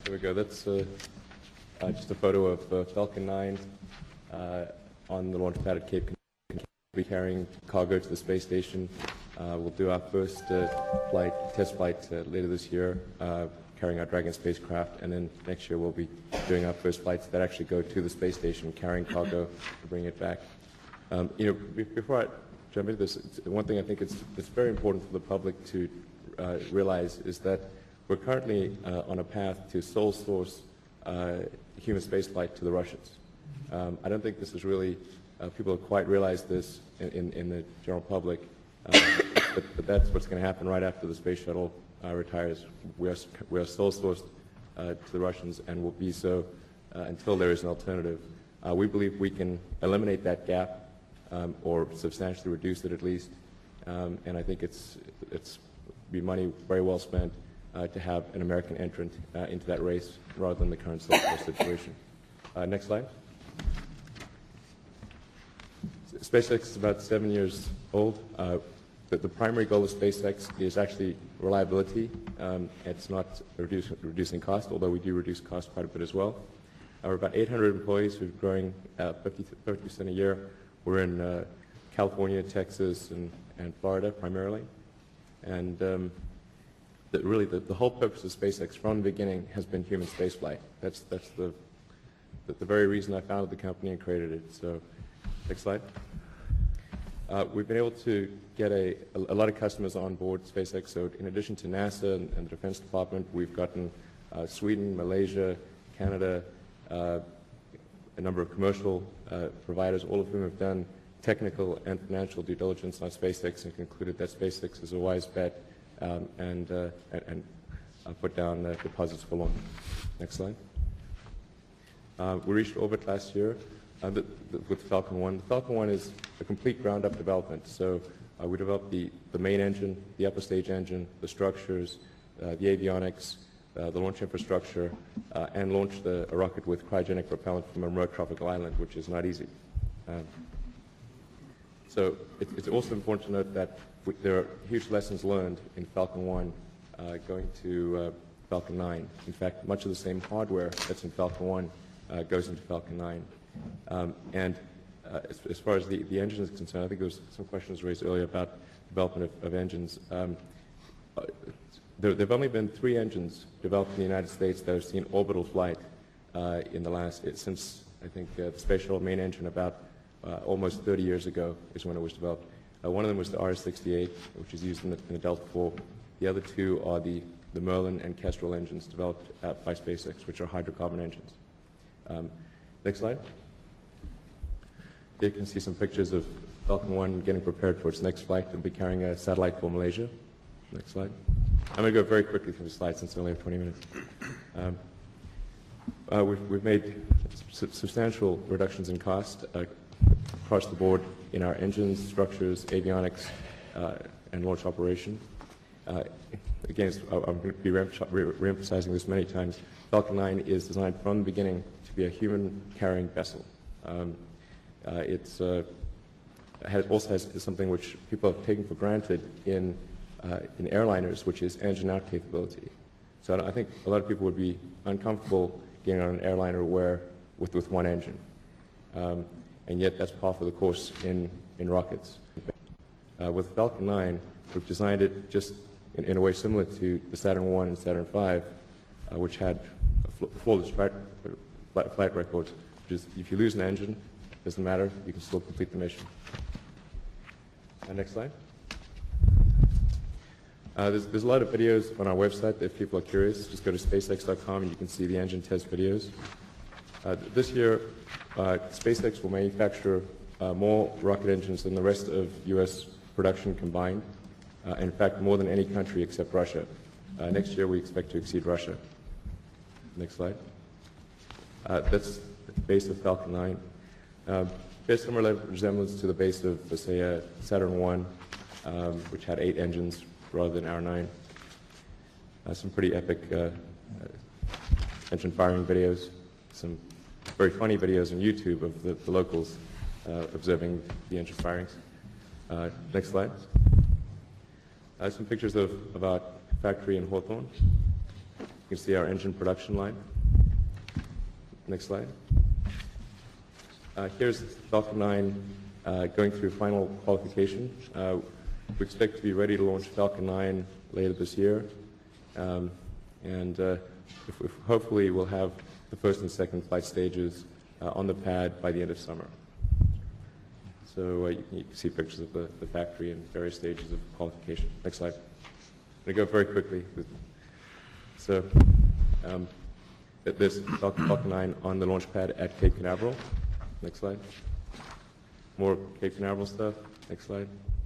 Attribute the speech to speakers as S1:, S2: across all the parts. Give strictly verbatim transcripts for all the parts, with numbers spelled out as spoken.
S1: There we go. That's uh, uh, just a photo of uh, Falcon nine uh, on the launch pad at Cape Canaveral. We'll be carrying cargo to the space station. Uh, we'll do our first uh, flight, test flight uh, later this year, uh, carrying our Dragon spacecraft, and then next year we'll be doing our first flights that actually go to the space station, carrying cargo and bringing it back. Um, you know, be before I jump into this, one thing I think it's, it's very important for the public to uh, realize is that we're currently uh, on a path to sole source uh, human spaceflight to the Russians. Um, I don't think this is really, uh, people have quite realized this in, in, in the general public, uh, but, but that's what's going to happen right after the space shuttle uh, retires. We are, we are sole sourced uh, to the Russians and will be so uh, until there is an alternative. Uh, we believe we can eliminate that gap um, or substantially reduce it at least, um, and I think it's, it's be money very well spent Uh, to have an American entrant uh, into that race rather than the current sole source situation. Uh, next slide. SpaceX is about seven years old. Uh, the, the primary goal of SpaceX is actually reliability. Um, it's not reduce, reducing cost, although we do reduce cost quite a bit as well. Uh, we're about eight hundred employees. We're growing uh, fifty percent a year. We're in uh, California, Texas, and, and Florida primarily. And um, That really, the, the whole purpose of SpaceX from the beginning has been human spaceflight. That's, that's the, the, the very reason I founded the company and created it. So, next slide. Uh, we've been able to get a, a, a lot of customers on board SpaceX. So, in addition to NASA and, and the Defense Department, we've gotten uh, Sweden, Malaysia, Canada, uh, a number of commercial uh, providers, all of whom have done technical and financial due diligence on SpaceX and concluded that SpaceX is a wise bet. Um, and, uh, and, and uh, put down uh, deposits for launch. Next slide. Uh, we reached orbit last year uh, the, the, with Falcon one. The Falcon one is a complete ground-up development. So uh, we developed the, the main engine, the upper stage engine, the structures, uh, the avionics, uh, the launch infrastructure, uh, and launched the, a rocket with cryogenic propellant from a remote tropical island, which is not easy. Um, so it, it's also important to note that we, there are huge lessons learned in Falcon one uh, going to uh, Falcon nine. In fact, much of the same hardware that's in Falcon one uh, goes into Falcon nine. Um, and uh, as, as far as the, the engine is concerned, I think there was some questions raised earlier about development of, of engines. Um, uh, there have only been three engines developed in the United States that have seen orbital flight uh, in the last, it, since I think uh, the Space Shuttle main engine about uh, almost thirty years ago is when it was developed. Uh, one of them was the R S sixty-eight, which is used in the, in the Delta four. The other two are the, the Merlin and Kestrel engines developed uh, by SpaceX, which are hydrocarbon engines. Um, next slide. Here you can see some pictures of Falcon one getting prepared for its next flight. It'll be carrying a satellite for Malaysia. Next slide. I'm going to go very quickly through the slides since we only have twenty minutes. Um, uh, we've, we've made su substantial reductions in cost uh, across the board in our engines, structures, avionics, uh, and launch operation. Uh, again, I'm going to be re-emphasizing this many times. Falcon nine is designed from the beginning to be a human-carrying vessel. Um, uh, it's uh, has, also has something which people have taken for granted in uh, in airliners, which is engine-out capability. So I think a lot of people would be uncomfortable getting on an airliner where with with one engine. Um, and yet that's par for the course in, in rockets. Uh, with Falcon nine, we've designed it just in, in a way similar to the Saturn one and Saturn five, uh, which had fl flawless flight, flight records, which is if you lose an engine, it doesn't matter, you can still complete the mission. Uh, next slide. Uh, there's, there's a lot of videos on our website. If people are curious, just go to SpaceX dot com and you can see the engine test videos. Uh, this year, uh, SpaceX will manufacture uh, more rocket engines than the rest of U S production combined. Uh, in fact, more than any country except Russia. Uh, next year, we expect to exceed Russia. Next slide. Uh, that's the base of Falcon nine. Uh, there's similar resemblance to the base of, let's say, uh, Saturn one, um, which had eight engines rather than our nine. Uh, some pretty epic uh, uh, engine firing videos. Some very funny videos on YouTube of the, the locals uh, observing the engine firings. Uh, next slide. Uh, some pictures of, of our factory in Hawthorne. can see our engine production line. Next slide. Uh, here's Falcon nine uh, going through final qualification. Uh, we expect to be ready to launch Falcon nine later this year. Um, and uh, if, if hopefully we'll have the first and second flight stages uh, on the pad by the end of summer. So uh, you, can, you can see pictures of the, the factory and various stages of qualification. Next slide. I'm going to go very quickly. So um, there's Falcon nine on the launch pad at Cape Canaveral. Next slide. More Cape Canaveral stuff. Next slide.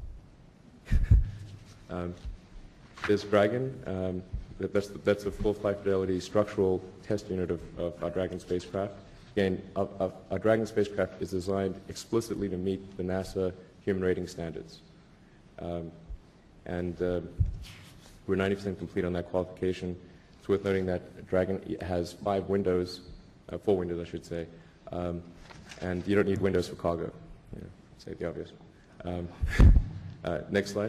S1: um, there's Dragon. Um, that, that's, that's a full flight fidelity structural test unit of, of our Dragon spacecraft. Again, our, our, our Dragon spacecraft is designed explicitly to meet the NASA human rating standards. Um, and uh, we're ninety percent complete on that qualification. It's worth noting that Dragon has five windows, uh, four windows I should say, um, and you don't need windows for cargo, you know, say the obvious. Um, uh, next slide.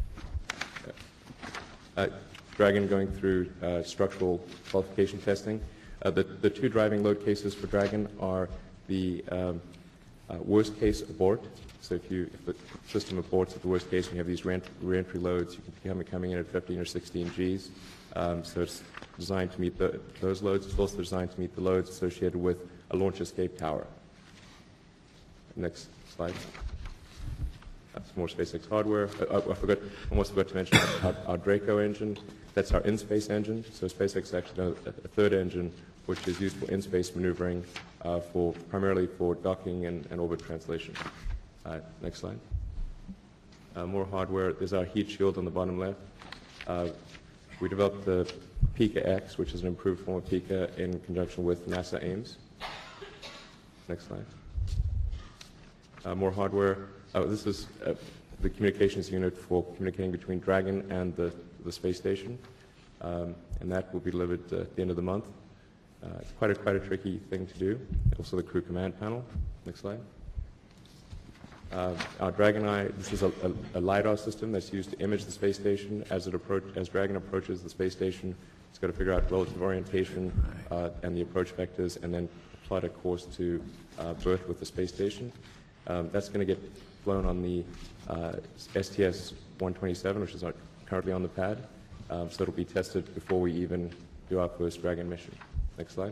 S1: Uh, Dragon going through uh, structural qualification testing. Uh, the, the two driving load cases for Dragon are the um, uh, worst case abort. So if, you, if the system aborts at the worst case and you have these re-entry loads, you can be coming in at fifteen or sixteen Gs. Um, so it's designed to meet the, those loads. It's also designed to meet the loads associated with a launch escape tower. Next slide. That's more SpaceX hardware. Uh, I forgot, almost forgot to mention our, our Draco engine. That's our in-space engine. So SpaceX actually has a, a third engine, which is used for in-space maneuvering, uh, for primarily for docking and, and orbit translation. Uh, next slide. Uh, more hardware. There's our heat shield on the bottom left. Uh, we developed the Pika X, which is an improved form of Pika in conjunction with NASA Ames. Next slide. Uh, more hardware. Uh, this is uh, the communications unit for communicating between Dragon and the, the space station, um, and that will be delivered uh, at the end of the month. Uh, it's quite a, quite a tricky thing to do. Also the crew command panel. Next slide. Uh, our Dragon Eye, this is a, a, a LiDAR system that's used to image the space station as it approach, as Dragon approaches the space station. It's got to figure out relative orientation uh, and the approach vectors, and then plot a course to uh, berth with the space station. Um, that's going to get flown on the uh, S T S one twenty-seven, which is our, currently on the pad. Um, so it'll be tested before we even do our first Dragon mission. Next slide.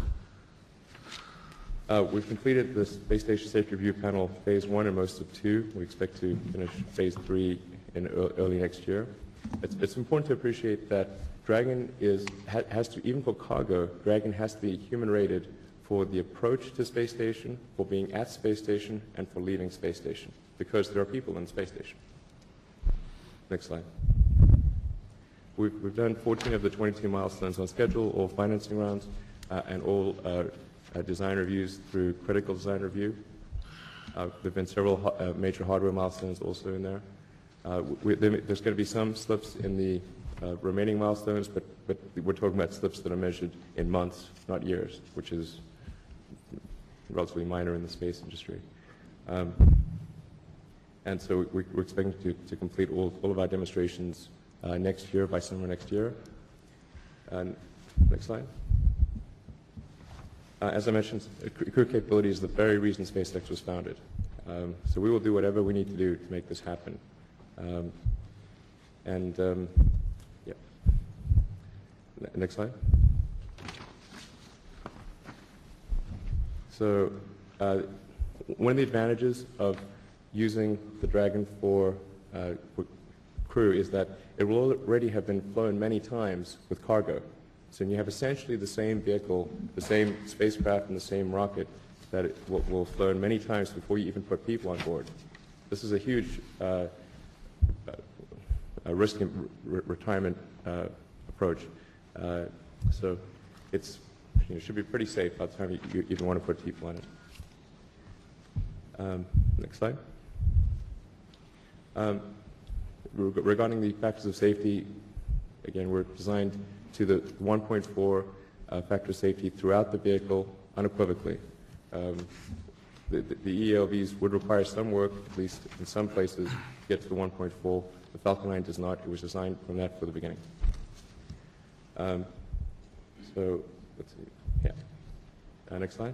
S1: Uh, we've completed the Space Station Safety Review Panel Phase one and most of two. We expect to finish Phase three in early next year. It's, it's important to appreciate that Dragon is, ha, has to, even for cargo, Dragon has to be human rated for the approach to space station, for being at space station, and for leaving space station, because there are people in the space station. Next slide. We've, we've done fourteen of the twenty-two milestones on schedule, all financing rounds, uh, and all uh, uh, design reviews through critical design review. Uh, there have been several uh, major hardware milestones also in there. Uh, we, there there's going to be some slips in the uh, remaining milestones, but, but we're talking about slips that are measured in months, not years, which is relatively minor in the space industry. Um, and so we, we're expecting to, to complete all, all of our demonstrations uh, next year, by summer next year. And next slide. Uh, as I mentioned, crew capability is the very reason SpaceX was founded. Um, so we will do whatever we need to do to make this happen. Um, and um, yeah. Next slide. So uh, one of the advantages of using the Dragon for, uh, for crew is that it will already have been flown many times with cargo. So you have essentially the same vehicle, the same spacecraft, and the same rocket that it will, will have flown many times before you even put people on board. This is a huge uh, a risk re retirement uh, approach. Uh, so it's you know, should be pretty safe by the time you, you even want to put people on it. Um, next slide. Um, regarding the factors of safety, again, we're designed to the one point four uh, factor of safety throughout the vehicle unequivocally. Um, the, the, the E L Vs would require some work, at least in some places, to get to the one point four. The Falcon nine does not. It was designed from that for the beginning. Um, So let's see. Yeah. Uh, next slide.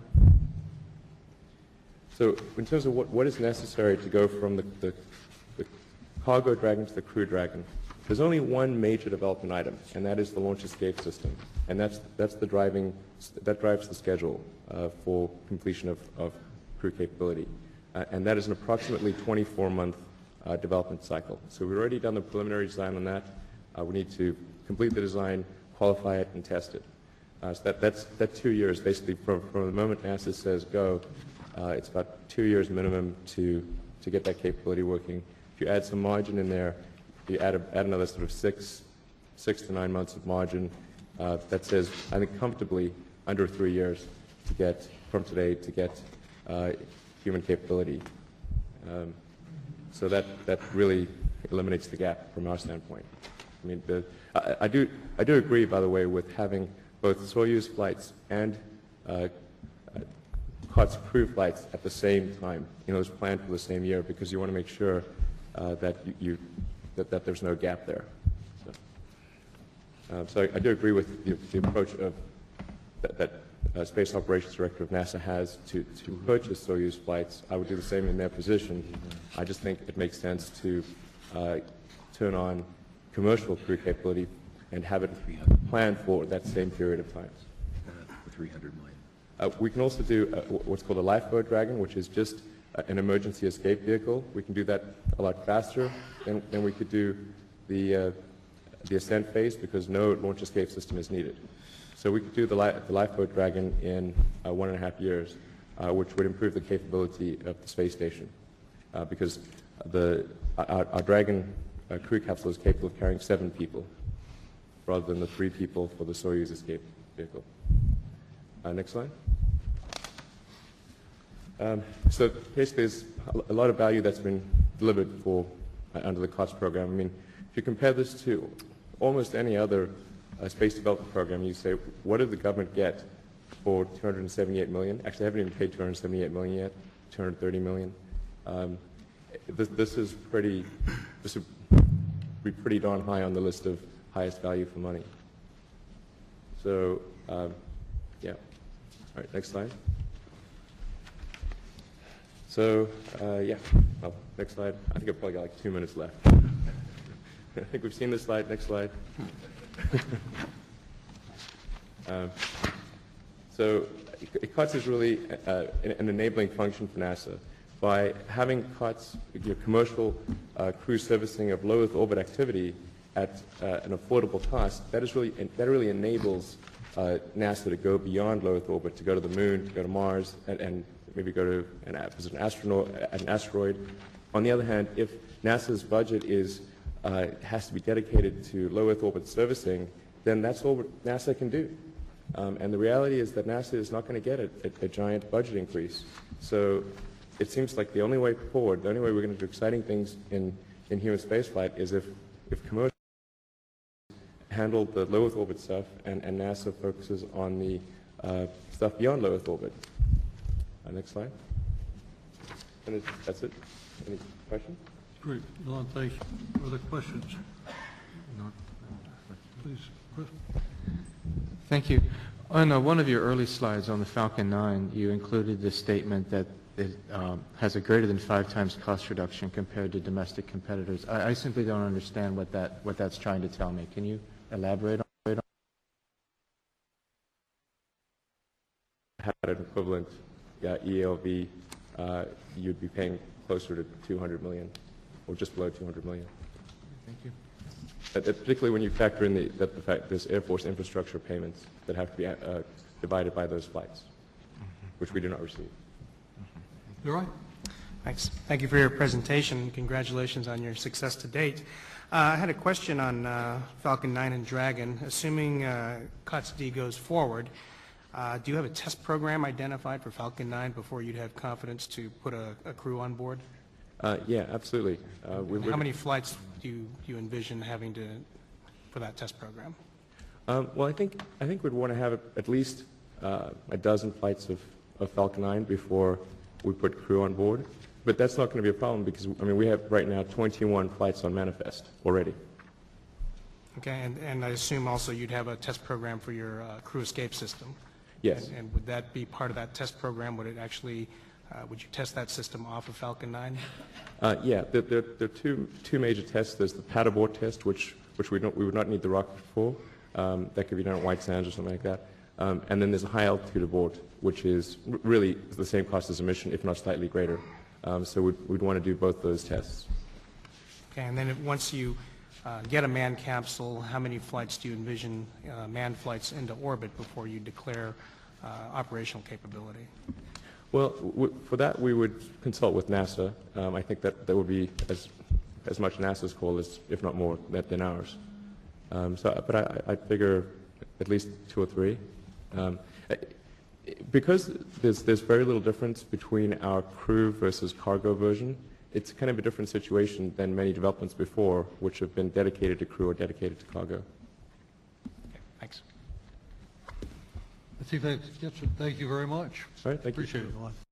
S1: So in terms of what, what is necessary to go from the, the, the cargo Dragon to the crew Dragon, there's only one major development item, and that is the launch escape system. And that's, that's the driving, that drives the schedule uh, for completion of, of crew capability. Uh, and that is an approximately twenty-four month uh, development cycle. So we've already done the preliminary design on that. Uh, we need to complete the design, qualify it, and test it. Uh, so that, that's that two years, basically, from, from the moment NASA says go, uh, it's about two years minimum to, to get that capability working. If you add some margin in there, you add, a, add another sort of six, six to nine months of margin, uh, that says, I think, comfortably under three years to get, from today, to get uh, human capability. Um, so that, that really eliminates the gap from our standpoint. I mean, the, I, I, do, I do agree, by the way, with having both Soyuz flights and uh, uh, COTS crew flights at the same time. You know, it's planned for the same year because you want to make sure uh, that you, you that, that there's no gap there. So, uh, so I, I do agree with the, the approach of that, that uh, Space Operations Director of NASA has to, to purchase Soyuz flights. I would do the same in their position. I just think it makes sense to uh, turn on commercial crew capability and have it planned for that same period of time.
S2: three hundred million.
S1: Uh, we can also do uh, what's called a lifeboat Dragon, which is just uh, an emergency escape vehicle. We can do that a lot faster than, than we could do the, uh, the ascent phase because no launch escape system is needed. So we could do the, li the lifeboat Dragon in uh, one and a half years, uh, which would improve the capability of the space station uh, because the, our, our Dragon uh, crew capsule is capable of carrying seven people rather than the three people for the Soyuz escape vehicle. Uh, next slide. Um, so basically there's a lot of value that's been delivered for uh, under the COTS program. I mean, if you compare this to almost any other uh, space development program, you say, what did the government get for two hundred seventy-eight million dollars? Actually, I haven't even paid two hundred seventy-eight million dollars yet, two hundred thirty million dollars. Um, this, this is pretty, this would be pretty darn high on the list of highest value for money. So, um, yeah. All right, next slide. So, uh, yeah, well, next slide. I think I've probably got like two minutes left. I think we've seen this slide. Next slide. um, so, COTS is really uh, an, an enabling function for NASA. By having COTS, your commercial uh, crew servicing of low Earth orbit activity at uh, an affordable cost, that is really that really enables uh, NASA to go beyond low Earth orbit, to go to the moon, to go to Mars, and, and maybe go to an, visit an astronaut, an asteroid. On the other hand, if NASA's budget is uh, has to be dedicated to low Earth orbit servicing, then that's all NASA can do. Um, and the reality is that NASA is not going to get a, a, a giant budget increase. So it seems like the only way forward, the only way we're going to do exciting things in, in human spaceflight is if, if commercial handle the low Earth orbit stuff and, and NASA focuses on the uh, stuff beyond low Earth orbit. Uh, next slide. And it, that's it. Any questions?
S3: Great. Elon, thank you. Other questions? No. Please, Chris.
S4: Thank you. On uh, one of your early slides on the Falcon nine, you included the statement that it um, has a greater than five times cost reduction compared to domestic competitors. I, I simply don't understand what that what that's trying to tell me. Can you elaborate on it?
S1: Had an equivalent yeah, E L V, uh, you'd be paying closer to two hundred million, or just below two hundred million.
S4: Thank you.
S1: Uh, particularly when you factor in the, that the fact there's Air Force infrastructure payments that have to be uh, divided by those flights, mm-hmm. which we do not receive.
S3: You're right.
S5: Thanks. Thank you for your presentation. Congratulations on your success to date. Uh, I had a question on uh, Falcon nine and Dragon. Assuming uh, COTS D goes forward, uh, do you have a test program identified for Falcon nine before you'd have confidence to put a, a crew on board?
S1: Uh, yeah, absolutely. Uh, we
S5: How many flights do you, do you envision having to for that test program?
S1: Um, well, I think I think we'd want to have at least uh, a dozen flights of, of Falcon nine before we put crew on board. But that's not going to be a problem because, I mean, we have right now twenty-one flights on manifest already.
S5: Okay, and, and I assume also you'd have a test program for your uh, crew escape system?
S1: Yes.
S5: And, and would that be part of that test program? Would it actually, uh, would you test that system off of Falcon nine?
S1: Uh, yeah, there, there, there are two, two major tests. There's the paddleboard test, which, which we, don't, we would not need the rocket for. Um, that could be done at White Sands or something like that. Um, and then there's a high altitude abort, which is r- really the same cost as a mission, if not slightly greater. Um, so we'd, we'd want to do both those tests.
S5: Okay, and then if, once you uh, get a manned capsule, how many flights do you envision uh, manned flights into orbit before you declare uh, operational capability?
S1: Well, w- for that we would consult with NASA. Um, I think that that would be as as much NASA's call as, if not more, than, than ours. Um, so, but I, I figure at least two or three, um, because there's there's very little difference between our crew versus cargo version. It's kind of a different situation than many developments before, which have been dedicated to crew or dedicated to cargo.
S5: Okay, thanks.
S3: I think that gets it. Thank you very much.
S1: All right, thank you.
S3: Appreciate it.